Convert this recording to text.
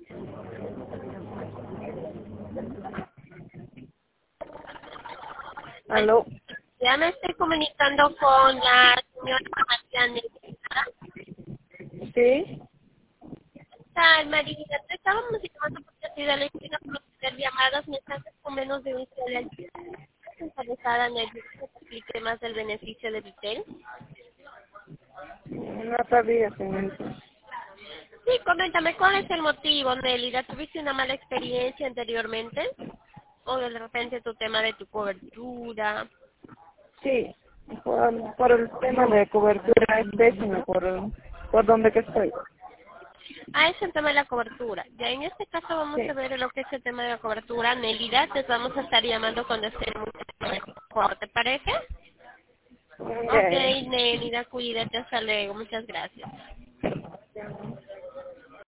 ¿Aló? Ya me estoy comunicando con la señora Mariana. Sí. María, te estábamos llamando porque así de la esquina por hacer llamadas mensajes con menos de un día al día. ¿Estás interesada en el que te explique más del beneficio de Vitel? No sabía, señorita. Sí, coméntame, ¿cuál es el motivo, Nélida? ¿Tuviste una mala experiencia anteriormente? ¿O de repente tu tema de tu cobertura? Sí, por el tema de cobertura es pésimo por donde que estoy. Ah, es el tema de la cobertura. Ya en este caso vamos a Sí. ver lo que es el tema de la cobertura. Nélida, te vamos a estar llamando cuando estemos mejor, ¿te parece? Ok, Eh, Nélida, cuídate, hasta luego. Muchas gracias.